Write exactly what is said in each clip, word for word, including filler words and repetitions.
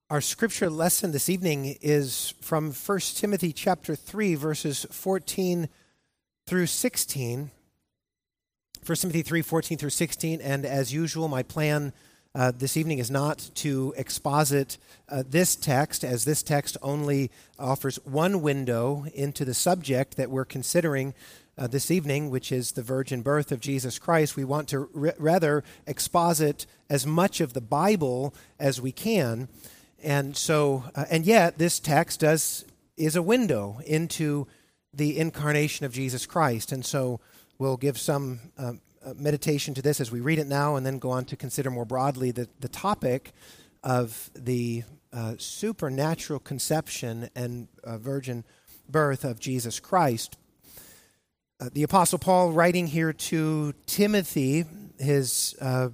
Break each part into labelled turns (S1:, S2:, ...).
S1: Our scripture lesson this evening is from First Timothy chapter three, verses fourteen through sixteen. First Timothy three, fourteen through sixteen, and as usual, my plan uh, this evening is not to exposit uh, this text, as this text only offers one window into the subject that we're considering uh, this evening, which is the virgin birth of Jesus Christ. We want to r- rather exposit as much of the Bible as we can. And so, uh, and yet, this text does is a window into the incarnation of Jesus Christ. And so, we'll give some uh, uh, meditation to this as we read it now, and then go on to consider more broadly the, the topic of the uh, supernatural conception and uh, virgin birth of Jesus Christ. Uh, the Apostle Paul, writing here to Timothy, his uh,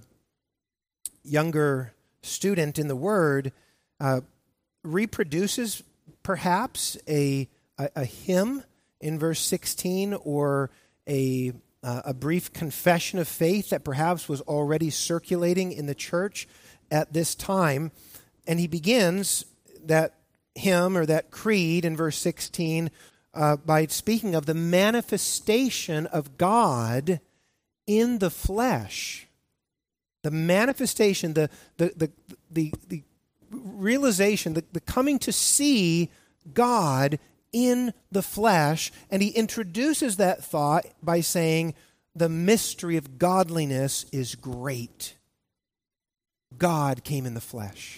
S1: younger student in the Word, Uh, reproduces perhaps a, a a hymn in verse sixteen, or a uh, a brief confession of faith that perhaps was already circulating in the church at this time, and he begins that hymn or that creed in verse sixteen uh, by speaking of the manifestation of God in the flesh. The manifestation, the the the the, the realization, the, the coming to see God in the flesh, and he introduces that thought by saying, the mystery of godliness is great. God came in the flesh.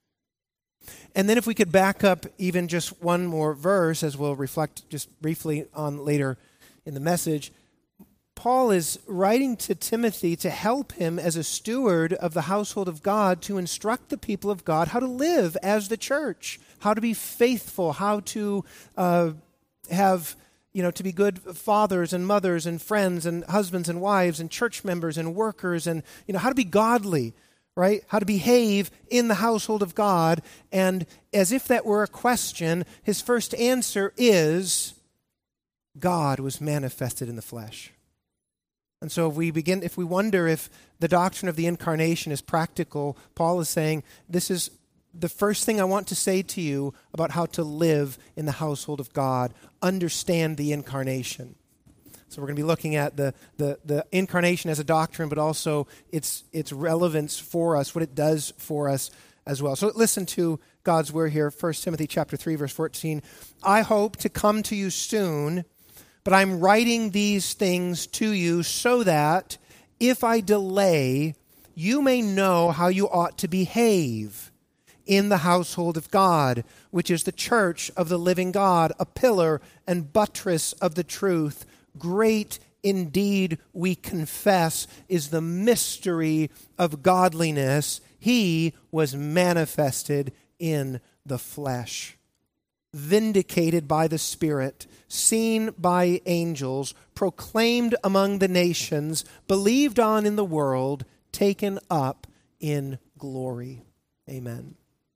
S1: And then if we could back up even just one more verse, as we'll reflect just briefly on later in the message, Paul is writing to Timothy to help him as a steward of the household of God to instruct the people of God how to live as the church, how to be faithful, how to uh, have, you know, to be good fathers and mothers and friends and husbands and wives and church members and workers, and, you know, how to be godly, right? How to behave in the household of God. And as if that were a question, his first answer is, God was manifested in the flesh. And so if we begin, if we wonder if the doctrine of the incarnation is practical, Paul is saying, this is the first thing I want to say to you about how to live in the household of God. Understand the incarnation. So we're going to be looking at the, the, the incarnation as a doctrine, but also its its relevance for us, what it does for us as well. So listen to God's word here, First Timothy chapter three, verse fourteen. I hope to come to you soon, but I'm writing these things to you so that if I delay, you may know how you ought to behave in the household of God, which is the church of the living God, a pillar and buttress of the truth. Great indeed, we confess, is the mystery of godliness. He was manifested in the flesh, vindicated by the Spirit, seen by angels, proclaimed among the nations, believed on in the world, taken up in glory. Amen.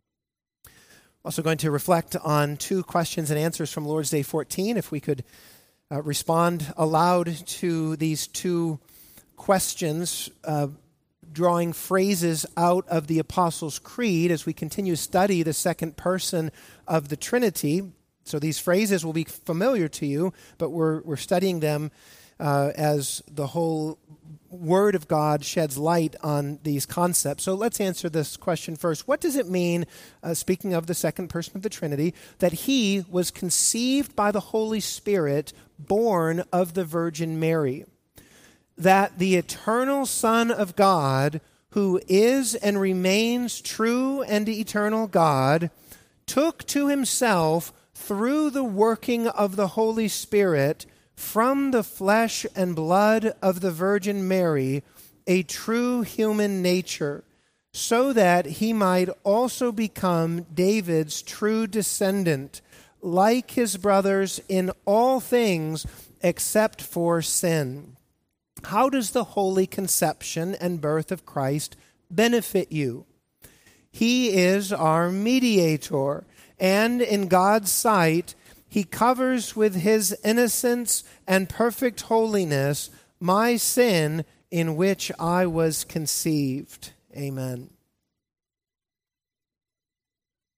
S1: Also going to reflect on two questions and answers from Lord's Day fourteen. If we could uh, respond aloud to these two questions, uh, drawing phrases out of the Apostles' Creed as we continue to study the second person of the Trinity. So these phrases will be familiar to you, but we're we're studying them uh, as the whole Word of God sheds light on these concepts. So let's answer this question first. What does it mean, uh, speaking of the second person of the Trinity, that he was conceived by the Holy Spirit, born of the Virgin Mary? That the eternal Son of God, who is and remains true and eternal God, took to himself, through the working of the Holy Spirit, from the flesh and blood of the Virgin Mary, a true human nature, so that he might also become David's true descendant, like his brothers in all things except for sin. How does the holy conception and birth of Christ benefit you? He is our mediator, and in God's sight, he covers with his innocence and perfect holiness my sin in which I was conceived. Amen.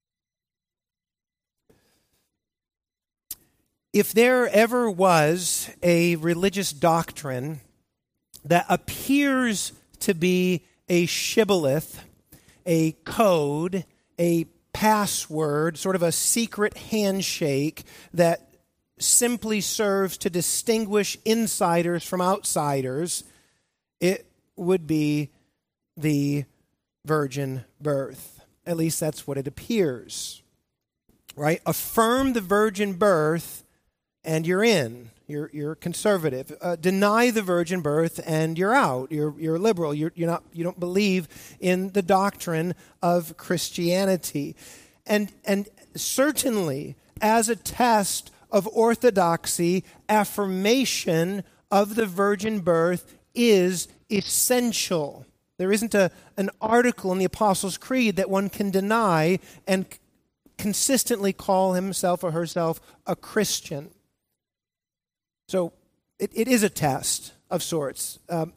S1: If there ever was a religious doctrine that appears to be a shibboleth, a code, a password, sort of a secret handshake that simply serves to distinguish insiders from outsiders, it would be the virgin birth. At least that's what it appears, right? Affirm the virgin birth and you're in. You're you're conservative. Uh, deny the virgin birth and you're out. You're you're liberal. You're you're not. You don't believe in the doctrine of Christianity, and and certainly as a test of orthodoxy, affirmation of the virgin birth is essential. There isn't a an article in the Apostles' Creed that one can deny and c- consistently call himself or herself a Christian. So it, it is a test of sorts. Um,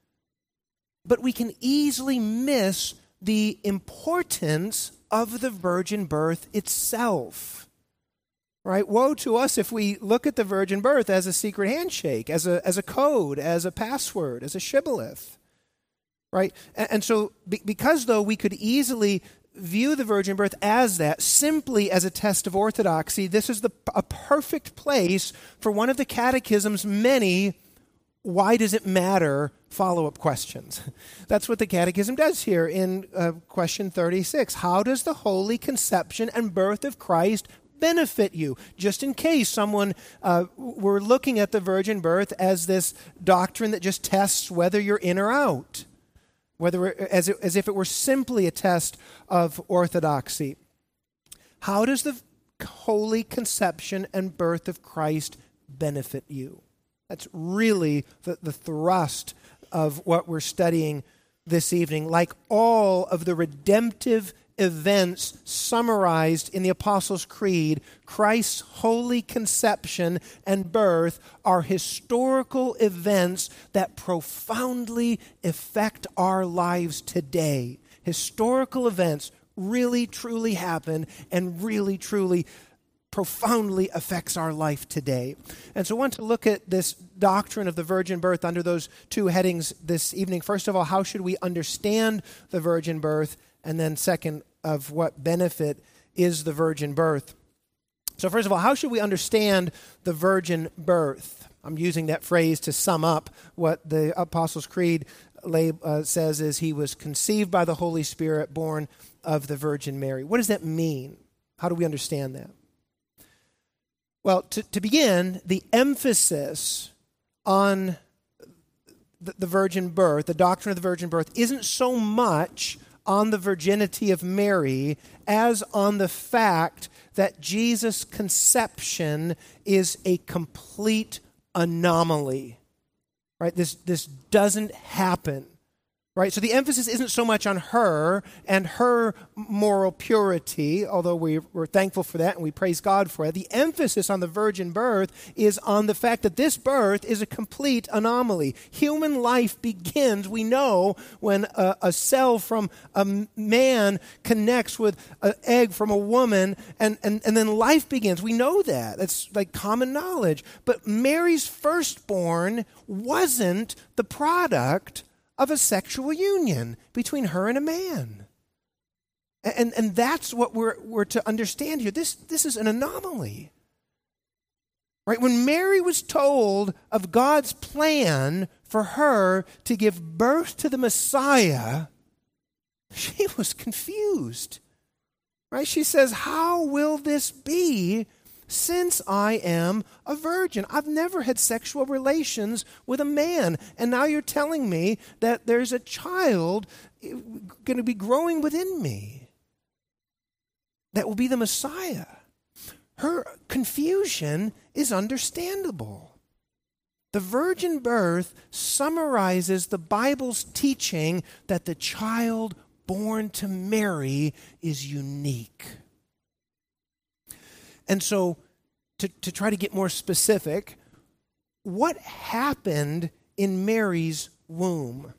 S1: but we can easily miss the importance of the virgin birth itself. Right? Woe to us if we look at the virgin birth as a secret handshake, as a as a code, as a password, as a shibboleth. Right? And, and so be, because, though, we could easily view the virgin birth as that, simply as a test of orthodoxy, this is the a perfect place for one of the Catechism's many why does it matter follow-up questions. That's what the Catechism does here in uh, question thirty-six. How does the holy conception and birth of Christ benefit you? Just in case someone uh, were looking at the virgin birth as this doctrine that just tests whether you're in or out. Whether as, it, as if it were simply a test of orthodoxy. How does the holy conception and birth of Christ benefit you? That's really the, the thrust of what we're studying this evening. Like all of the redemptive events summarized in the Apostles' Creed, Christ's holy conception and birth are historical events that profoundly affect our lives today. Historical events really, truly happen and really, truly profoundly affects our life today. And so I want to look at this doctrine of the virgin birth under those two headings this evening. First of all, how should we understand the virgin birth? And then second, of what benefit is the virgin birth. So first of all, how should we understand the virgin birth? I'm using that phrase to sum up what the Apostles' Creed uh, says is he was conceived by the Holy Spirit, born of the Virgin Mary. What does that mean? How do we understand that? Well, to, to begin, the emphasis on the, the virgin birth, the doctrine of the virgin birth, isn't so much on the virginity of Mary as on the fact that Jesus' conception is a complete anomaly. Right? This, this doesn't happen. Right? So the emphasis isn't so much on her and her moral purity, although we, we're thankful for that and we praise God for it. The emphasis on the virgin birth is on the fact that this birth is a complete anomaly. Human life begins, we know, when a, a cell from a man connects with an egg from a woman, and, and, and then life begins. We know that. That's like common knowledge. But Mary's firstborn wasn't the product of a sexual union between her and a man. And, and that's what we're, we're to understand here. This, this is an anomaly. Right? When Mary was told of God's plan for her to give birth to the Messiah, she was confused. Right? She says, how will this be since I am a virgin? I've never had sexual relations with a man, and now you're telling me that there's a child going to be growing within me that will be the Messiah. Her confusion is understandable. The virgin birth summarizes the Bible's teaching that the child born to Mary is unique. And so, to, to try to get more specific, what happened in Mary's womb?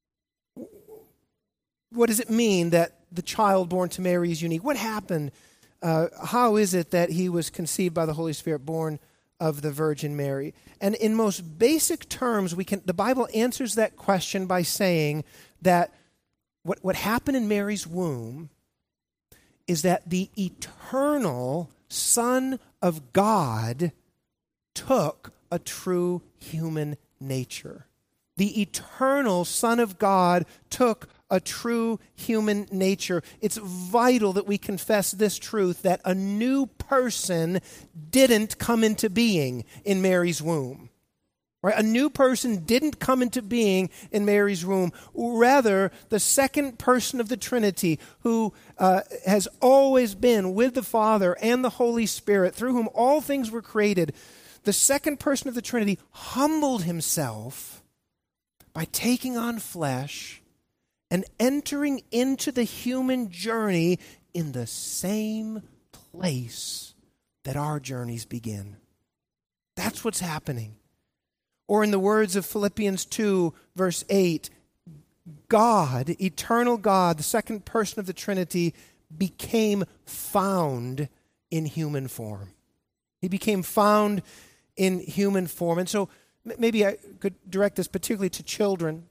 S1: What does it mean that the child born to Mary is unique? What happened uh, how is it that he was conceived by the Holy Spirit, born of the Virgin Mary? And in most basic terms, we can the Bible answers that question by saying that what, what happened in Mary's womb is that the eternal Son of God took a true human nature. The eternal Son of God took a true human nature. It's vital that we confess this truth, that a new person didn't come into being in Mary's womb. Right? A new person didn't come into being in Mary's womb. Rather, the second person of the Trinity, who uh, has always been with the Father and the Holy Spirit, through whom all things were created, the second person of the Trinity humbled himself by taking on flesh and entering into the human journey in the same place that our journeys begin. That's what's happening. Or in the words of Philippians two, verse eight, God, eternal God, the second person of the Trinity, became found in human form. He became found in human form. And so maybe I could direct this particularly to children.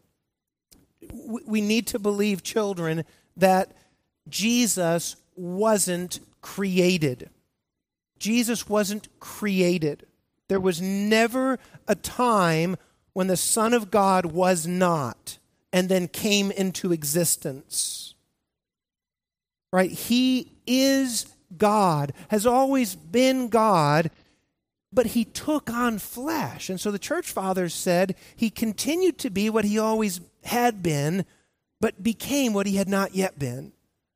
S1: We need to believe, children, that Jesus wasn't created. Jesus wasn't created. There was never a time when the Son of God was not and then came into existence. Right? He is God, has always been God, but he took on flesh. And so the church fathers said he continued to be what he always had been, but became what he had not yet been.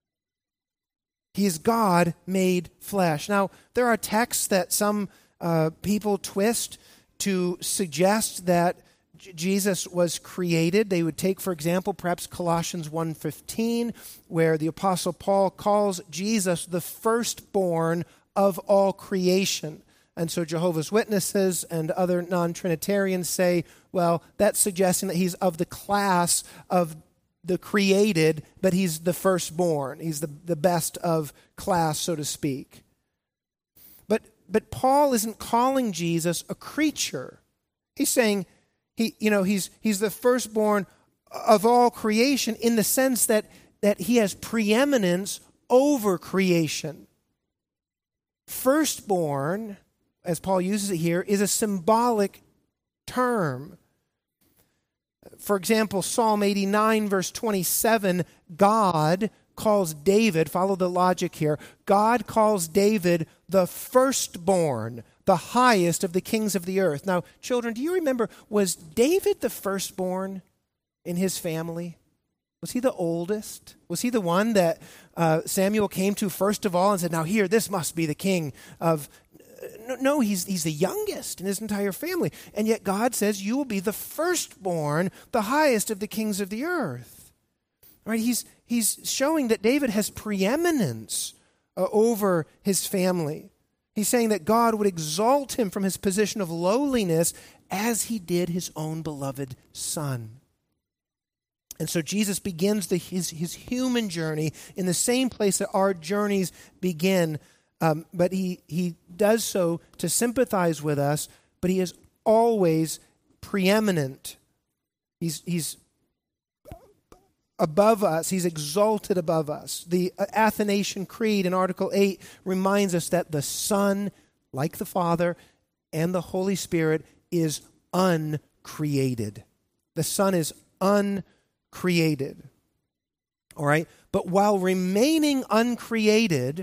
S1: He is God made flesh. Now, there are texts that some uh, people twist to suggest that J- Jesus was created. They would take, for example, perhaps Colossians one fifteen, where the Apostle Paul calls Jesus the firstborn of all creation. And so Jehovah's Witnesses and other non-Trinitarians say, well, that's suggesting that he's of the class of the created, but he's the firstborn. He's the, the best of class, so to speak. But but Paul isn't calling Jesus a creature. He's saying he, you know, he's he's the firstborn of all creation in the sense that, that he has preeminence over creation. Firstborn, as Paul uses it here, is a symbolic term. For example, Psalm eighty-nine, verse twenty-seven, God calls David, follow the logic here, God calls David the firstborn, the highest of the kings of the earth. Now, children, do you remember, was David the firstborn in his family? Was he the oldest? Was he the one that uh, Samuel came to first of all and said, now here, this must be the king of... No, no, he's he's the youngest in his entire family. And yet God says, you will be the firstborn, the highest of the kings of the earth. All right, he's, he's showing that David has preeminence uh, over his family. He's saying that God would exalt him from his position of lowliness as he did his own beloved son. And so Jesus begins the, his, his human journey in the same place that our journeys begin. Um, but he, he does so to sympathize with us, but he is always preeminent. He's, he's above us. He's exalted above us. The Athanasian Creed in Article eight reminds us that the Son, like the Father and the Holy Spirit, is uncreated. The Son is uncreated. All right? But while remaining uncreated,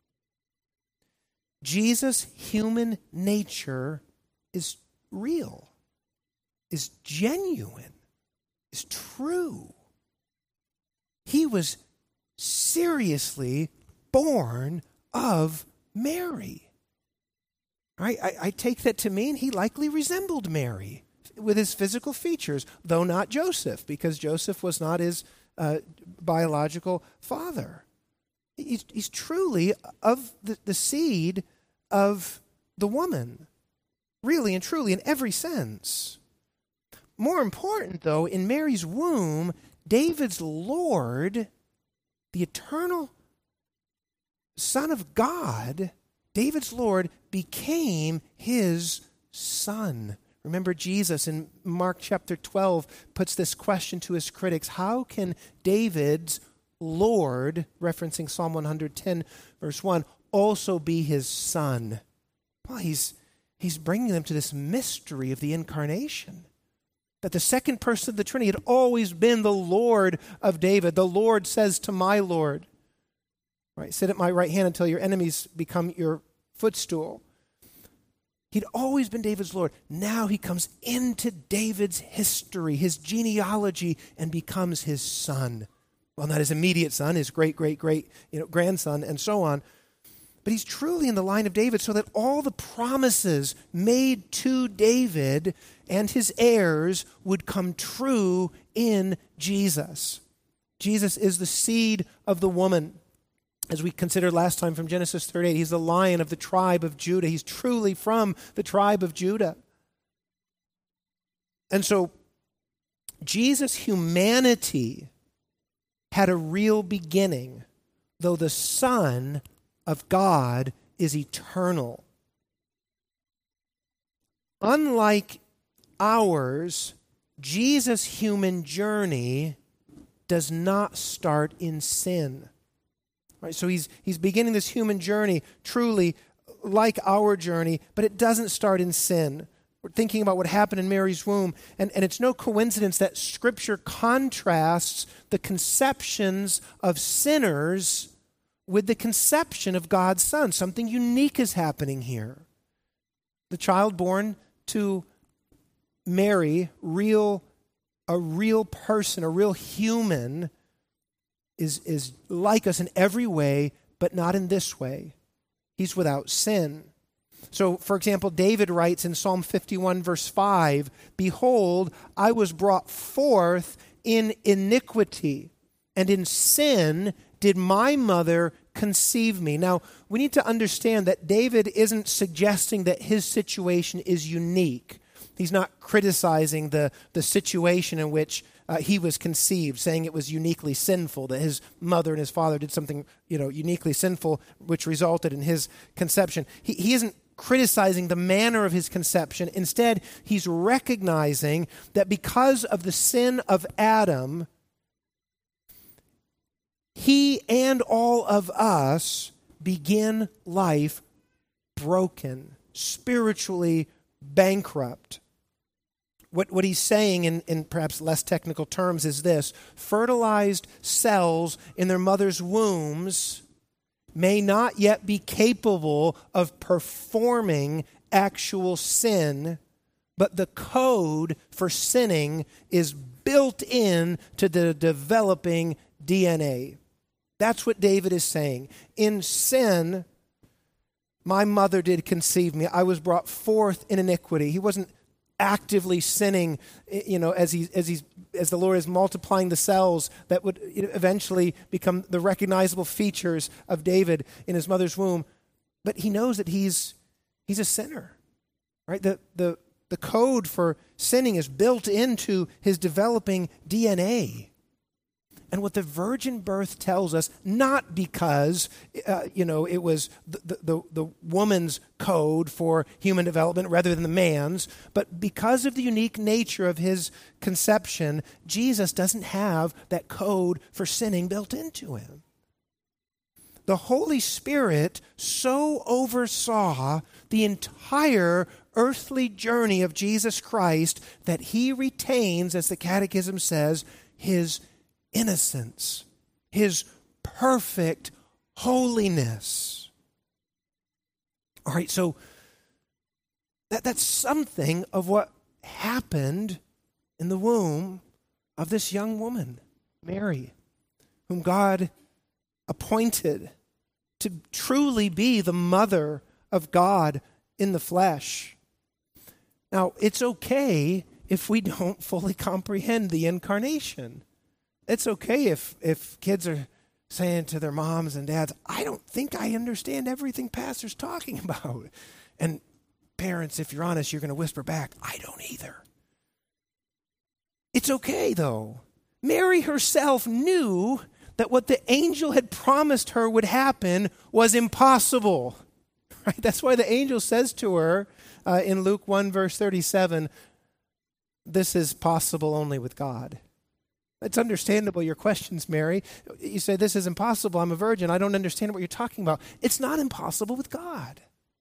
S1: Jesus' human nature is real, is genuine, is true. He was seriously born of Mary. Right? I, I take that to mean he likely resembled Mary with his physical features, though not Joseph, because Joseph was not his uh, biological father. He's, he's truly of the, the seed of the woman, really and truly in every sense. More important, though, in Mary's womb, David's Lord, the eternal Son of God, David's Lord, became his son. Remember, Jesus in Mark chapter twelve puts this question to his critics: how can David's Lord, referencing Psalm one hundred ten, verse one, also be his son? Well, he's, he's bringing them to this mystery of the incarnation. That the second person of the Trinity had always been the Lord of David. The Lord says to my Lord, right, sit at my right hand until your enemies become your footstool. He'd always been David's Lord. Now he comes into David's history, his genealogy, and becomes his son. Well, not his immediate son, his great, great, great, you know, grandson, and so on. But he's truly in the line of David, so that all the promises made to David and his heirs would come true in Jesus. Jesus is the seed of the woman. As we considered last time from Genesis thirty-eight, he's the Lion of the tribe of Judah. He's truly from the tribe of Judah. And so Jesus' humanity had a real beginning, though the Son of God is eternal. Unlike ours, Jesus' human journey does not start in sin. Right, so he's he's beginning this human journey truly like our journey, but it doesn't start in sin. We're thinking about what happened in Mary's womb, and, and it's no coincidence that Scripture contrasts the conceptions of sinners with the conception of God's Son. Something unique is happening here. The child born to Mary, real, a real person, a real human, is, is like us in every way, but not in this way. He's without sin. So, for example, David writes in Psalm fifty-one, verse five, "Behold, I was brought forth in iniquity, and in sin did my mother conceive me." Now, we need to understand that David isn't suggesting that his situation is unique. He's not criticizing the, the situation in which uh, he was conceived, saying it was uniquely sinful, that his mother and his father did something, you know, uniquely sinful, which resulted in his conception. He, he isn't criticizing the manner of his conception. Instead, he's recognizing that because of the sin of Adam, he and all of us begin life broken, spiritually bankrupt. What, what he's saying in, in perhaps less technical terms is this: fertilized cells in their mother's wombs may not yet be capable of performing actual sin, but the code for sinning is built in to the developing D N A. That's what David is saying. In sin, my mother did conceive me. I was brought forth in iniquity. He wasn't actively sinning, you know, as he as he's as the Lord is multiplying the cells that would eventually become the recognizable features of David in his mother's womb. But he knows that he's he's a sinner, right? The the the code for sinning is built into his developing D N A. And what the virgin birth tells us, not because, uh, you know, it was the, the, the woman's code for human development rather than the man's, but because of the unique nature of his conception, Jesus doesn't have that code for sinning built into him. The Holy Spirit so oversaw the entire earthly journey of Jesus Christ that he retains, as the Catechism says, his innocence, his perfect holiness. All right, so that, that's something of what happened in the womb of this young woman, Mary, whom God appointed to truly be the mother of God in the flesh. Now, it's okay if we don't fully comprehend the incarnation. It's okay if, if kids are saying to their moms and dads, "I don't think I understand everything Pastor's talking about." And parents, if you're honest, you're going to whisper back, "I don't either." It's okay, though. Mary herself knew that what the angel had promised her would happen was impossible. Right? That's why the angel says to her uh, in Luke one, verse thirty-seven, this is possible only with God. It's understandable, your questions, Mary. You say, this is impossible. I'm a virgin. I don't understand what you're talking about. It's not impossible with God.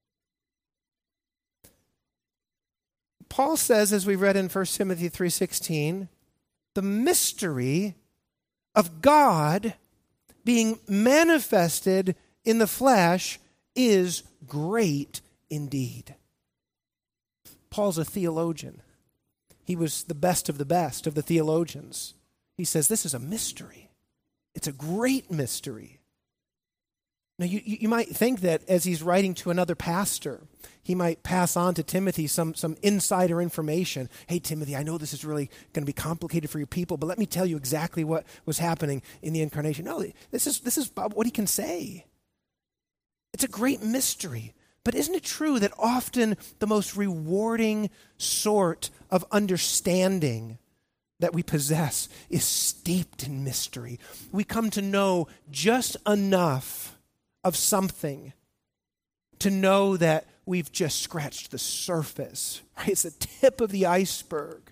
S1: Paul says, as we read in First Timothy three sixteen, the mystery of God being manifested in the flesh is great indeed. Paul's a theologian. He was the best of the best of the theologians. He says this is a mystery. It's a great mystery. Now, you, you might think that as he's writing to another pastor, he might pass on to Timothy some, some insider information. Hey, Timothy, I know this is really going to be complicated for your people, but let me tell you exactly what was happening in the incarnation. No, this is, this is what he can say. It's a great mystery. But isn't it true that often the most rewarding sort of understanding that we possess is steeped in mystery? We come to know just enough of something to know that we've just scratched the surface, right? It's the tip of the iceberg.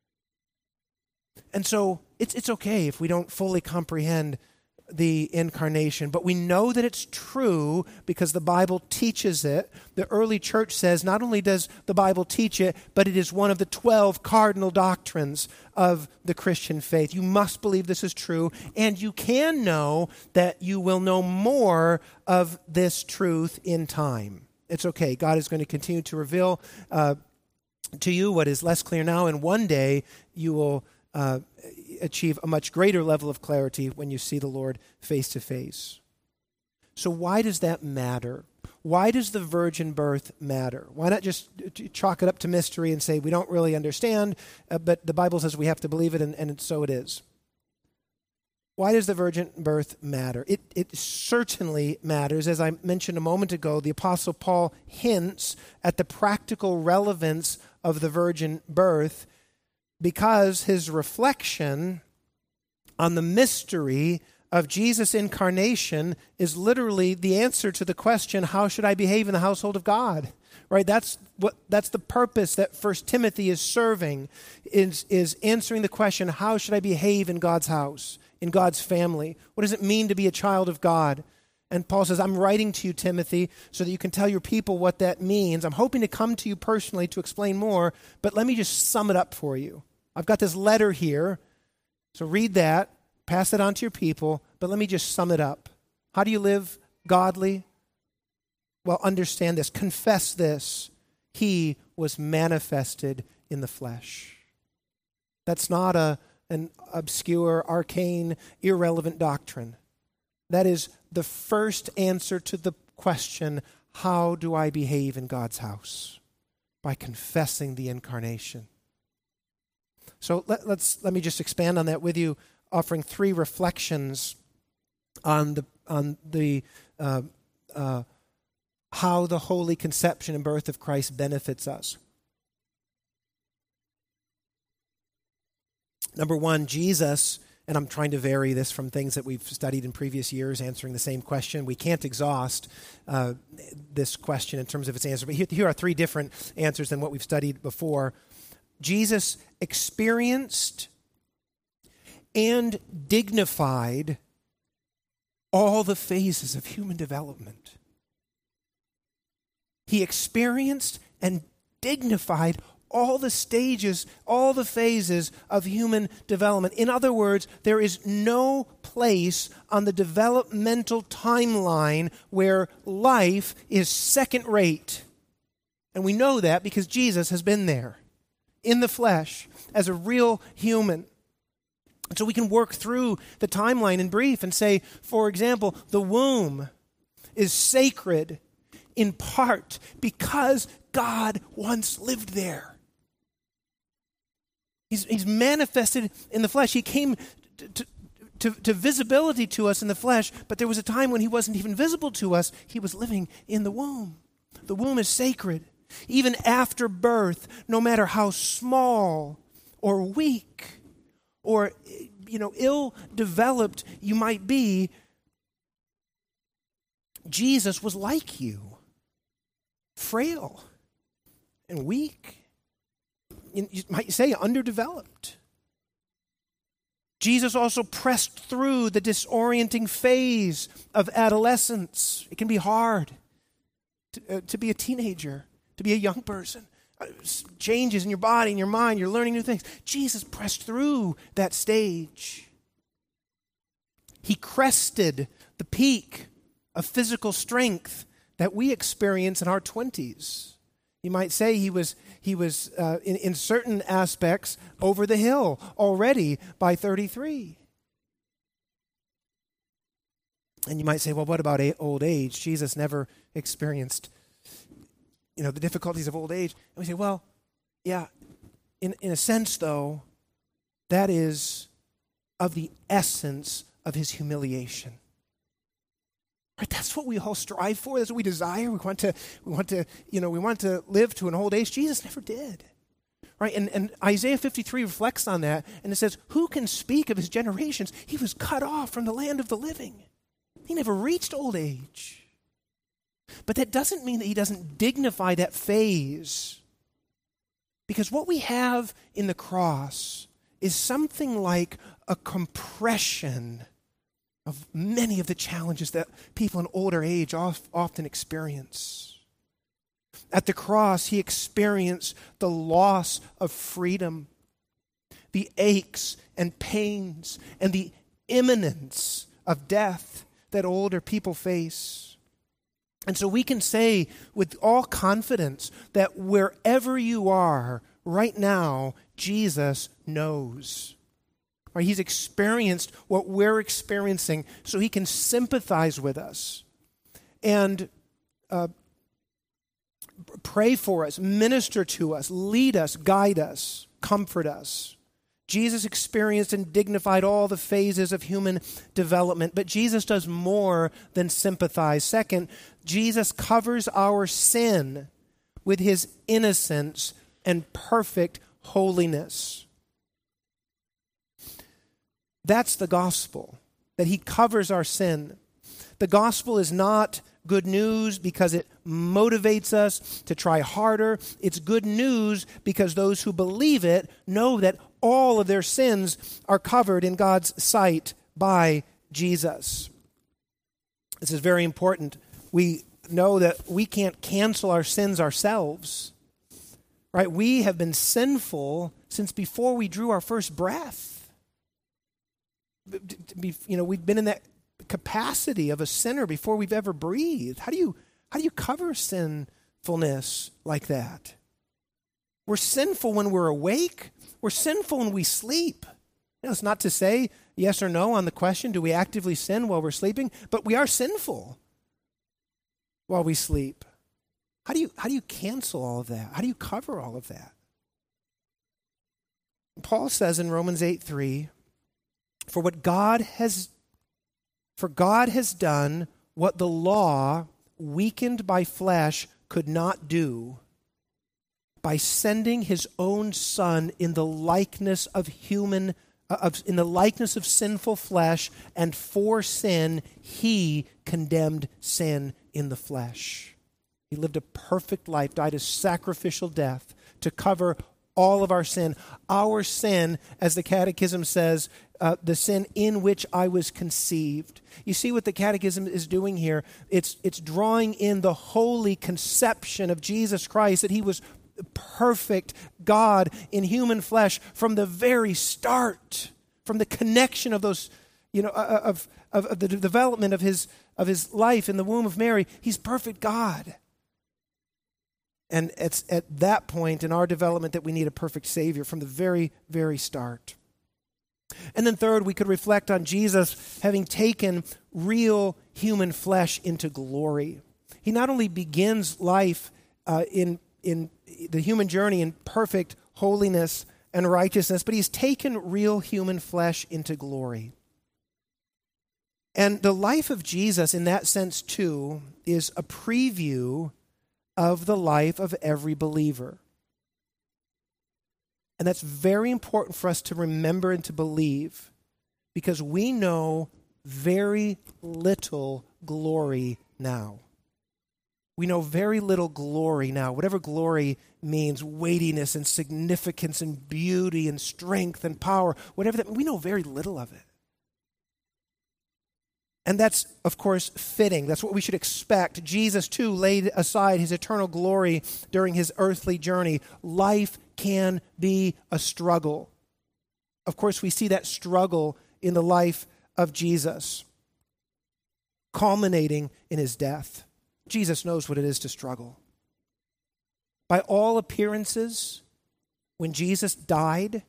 S1: And so it's it's okay if we don't fully comprehend the incarnation, but we know that it's true because the Bible teaches it. The early church says not only does the Bible teach it, but it is one of the twelve cardinal doctrines of the Christian faith. You must believe this is true, and you can know that you will know more of this truth in time. It's okay. God is going to continue to reveal uh, to you what is less clear now, and one day you will uh, achieve a much greater level of clarity when you see the Lord face to face. So why does that matter? Why does the virgin birth matter? Why not just chalk it up to mystery and say we don't really understand, uh, but the Bible says we have to believe it, and, and so it is. Why does the virgin birth matter? It, it certainly matters. As I mentioned a moment ago, the Apostle Paul hints at the practical relevance of the virgin birth because his reflection on the mystery of Jesus' incarnation is literally the answer to the question, how should I behave in the household of God? Right? That's what that's the purpose that First Timothy is serving, is, is answering the question, how should I behave in God's house, in God's family? What does it mean to be a child of God? And Paul says, I'm writing to you, Timothy, so that you can tell your people what that means. I'm hoping to come to you personally to explain more, but let me just sum it up for you. I've got this letter here, so read that, pass it on to your people, but let me just sum it up. How do you live godly? Well, understand this. Confess this. He was manifested in the flesh. That's not a, an obscure, arcane, irrelevant doctrine. That is the first answer to the question, how do I behave in God's house? By confessing the incarnation. So let, let's let me just expand on that with you, offering three reflections on the on the uh, uh, how the holy conception and birth of Christ benefits us. Number one, Jesus, and I'm trying to vary this from things that we've studied in previous years, answering the same question. We can't exhaust uh, this question in terms of its answer, but here, here are three different answers than what we've studied before. Jesus experienced and dignified all the phases of human development. He experienced and dignified all the stages, all the phases of human development. In other words, there is no place on the developmental timeline where life is second rate. And we know that because Jesus has been there in the flesh as a real human. And so we can work through the timeline in brief and say, for example, the womb is sacred in part because God once lived there. He's, he's manifested in the flesh. He came to, to, to, to visibility to us in the flesh, but there was a time when he wasn't even visible to us. He was living in the womb. The womb is sacred. Even after birth, no matter how small or weak or you know, ill-developed you might be, Jesus was like you, frail and weak. You might say underdeveloped. Jesus also pressed through the disorienting phase of adolescence. It can be hard to, uh, to be a teenager, to be a young person. Uh, changes in your body, in your mind, you're learning new things. Jesus pressed through that stage. He crested the peak of physical strength that we experience in our twenties. You might say he was he was uh, in, in certain aspects over the hill already by thirty-three. And you might say, well, what about a- old age? Jesus never experienced, you know, the difficulties of old age. And we say, well, yeah, in, in a sense, though, that is of the essence of his humiliation. Right, that's what we all strive for. That's what we desire. We want to, we want to, you know, we want to live to an old age. Jesus never did. Right, and, and Isaiah fifty-three reflects on that, and it says, who can speak of his generations? He was cut off from the land of the living. He never reached old age. But that doesn't mean that he doesn't dignify that phase. Because what we have in the cross is something like a compression of many of the challenges that people in older age often experience. At the cross, he experienced the loss of freedom, the aches and pains, and the imminence of death that older people face. And so we can say with all confidence that wherever you are right now, Jesus knows. Right? He's experienced what we're experiencing, so he can sympathize with us and uh, pray for us, minister to us, lead us, guide us, comfort us. Jesus experienced and dignified all the phases of human development, but Jesus does more than sympathize. Second, Jesus covers our sin with his innocence and perfect holiness. That's the gospel, that he covers our sin. The gospel is not good news because it motivates us to try harder. It's good news because those who believe it know that all of their sins are covered in God's sight by Jesus. This is very important. We know that we can't cancel our sins ourselves, right? We have been sinful since before we drew our first breath. You know, we've been in that capacity of a sinner before we've ever breathed. How do you how do you cover sinfulness like that? We're sinful when we're awake. We're sinful when we sleep. You know, it's not to say yes or no on the question, do we actively sin while we're sleeping? But we are sinful while we sleep. How do you how do you cancel all of that? How do you cover all of that? Paul says in Romans eight three, For what God has, for God has done what the law, weakened by flesh, could not do, by sending his own Son in the likeness of human, uh, of, in the likeness of sinful flesh, and for sin he condemned sin in the flesh. He lived a perfect life, died a sacrificial death to cover all of our sin. Our sin, as the Catechism says, uh, the sin in which I was conceived. You see what the Catechism is doing here? It's, it's drawing in the holy conception of Jesus Christ, that he was perfect God in human flesh from the very start, from the connection of those, you know, of, of, of the development of his, of his life in the womb of Mary. He's perfect God. And it's at that point in our development that we need a perfect Savior from the very, very start. And then third, we could reflect on Jesus having taken real human flesh into glory. He not only begins life uh, in, in the human journey in perfect holiness and righteousness, but he's taken real human flesh into glory. And the life of Jesus in that sense too is a preview of the life of every believer. And that's very important for us to remember and to believe, because we know very little glory now. We know very little glory now. Whatever glory means, weightiness and significance and beauty and strength and power, whatever that, we know very little of it. And that's, of course, fitting. That's what we should expect. Jesus, too, laid aside his eternal glory during his earthly journey. Life can be a struggle. Of course, we see that struggle in the life of Jesus, culminating in his death. Jesus knows what it is to struggle. By all appearances, when Jesus died,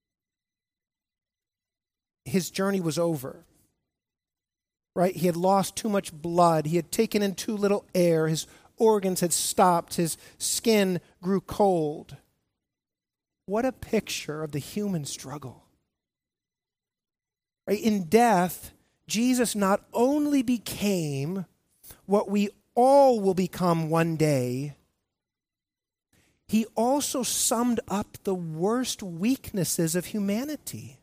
S1: his journey was over. Right? He had lost too much blood. He had taken in too little air. His organs had stopped. His skin grew cold. What a picture of the human struggle. Right? In death, Jesus not only became what we all will become one day, he also summed up the worst weaknesses of humanity.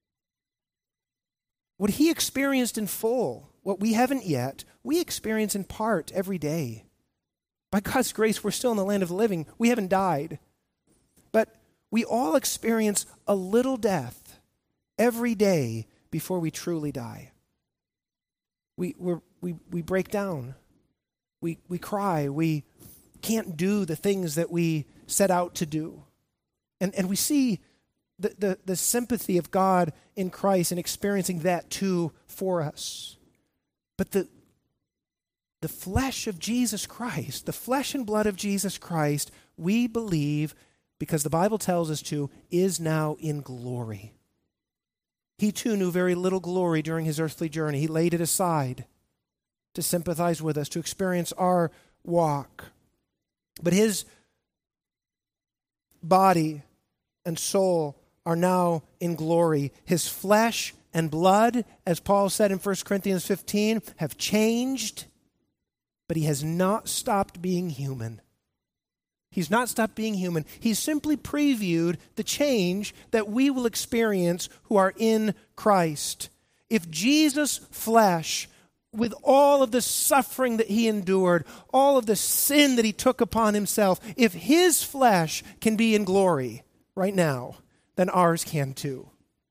S1: What he experienced in full, what we haven't yet, we experience in part every day. By God's grace, we're still in the land of the living. We haven't died. But we all experience a little death every day before we truly die. We we're, we we break down. We we cry. We can't do the things that we set out to do. And and we see The, the, the sympathy of God in Christ and experiencing that too for us. But the, the flesh of Jesus Christ, the flesh and blood of Jesus Christ, we believe, because the Bible tells us to, is now in glory. He too knew very little glory during his earthly journey. He laid it aside to sympathize with us, to experience our walk. But his body and soul are now in glory. His flesh and blood, as Paul said in First Corinthians fifteen, have changed, but he has not stopped being human. He's not stopped being human. He's simply previewed the change that we will experience who are in Christ. If Jesus' flesh, with all of the suffering that he endured, all of the sin that he took upon himself, if his flesh can be in glory right now, then ours can too.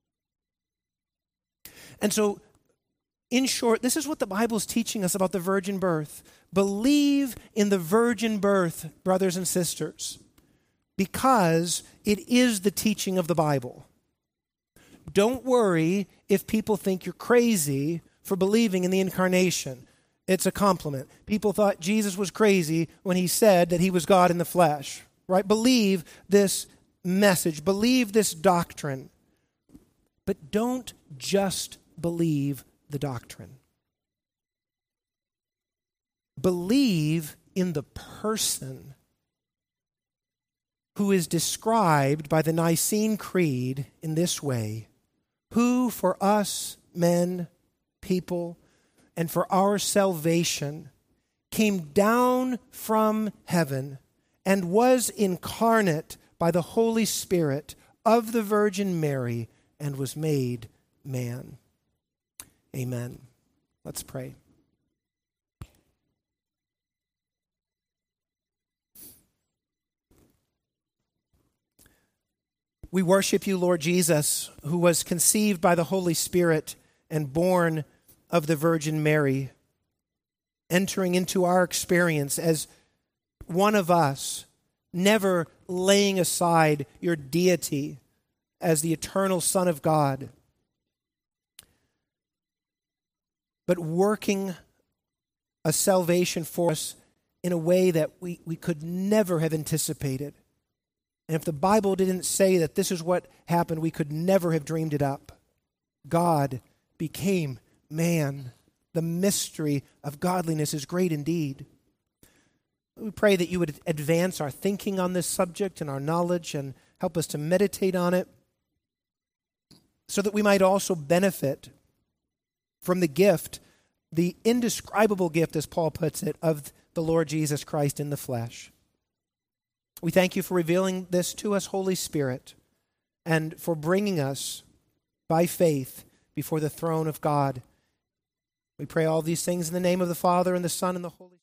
S1: And so, in short, this is what the Bible is teaching us about the virgin birth. Believe in the virgin birth, brothers and sisters, because it is the teaching of the Bible. Don't worry if people think you're crazy for believing in the incarnation. It's a compliment. People thought Jesus was crazy when he said that he was God in the flesh, right? Believe this message. Believe this doctrine. But don't just believe the doctrine. Believe in the person who is described by the Nicene Creed in this way, who for us men, people, and for our salvation came down from heaven and was incarnate by the Holy Spirit of the Virgin Mary and was made man. Amen. Let's pray. We worship you, Lord Jesus, who was conceived by the Holy Spirit and born of the Virgin Mary, entering into our experience as one of us, never laying aside your deity as the eternal Son of God, but working a salvation for us in a way that we, we could never have anticipated. And if the Bible didn't say that this is what happened, we could never have dreamed it up. God became man. The mystery of godliness is great indeed. We pray that you would advance our thinking on this subject and our knowledge and help us to meditate on it so that we might also benefit from the gift, the indescribable gift, as Paul puts it, of the Lord Jesus Christ in the flesh. We thank you for revealing this to us, Holy Spirit, and for bringing us by faith before the throne of God. We pray all these things in the name of the Father, and the Son, and the Holy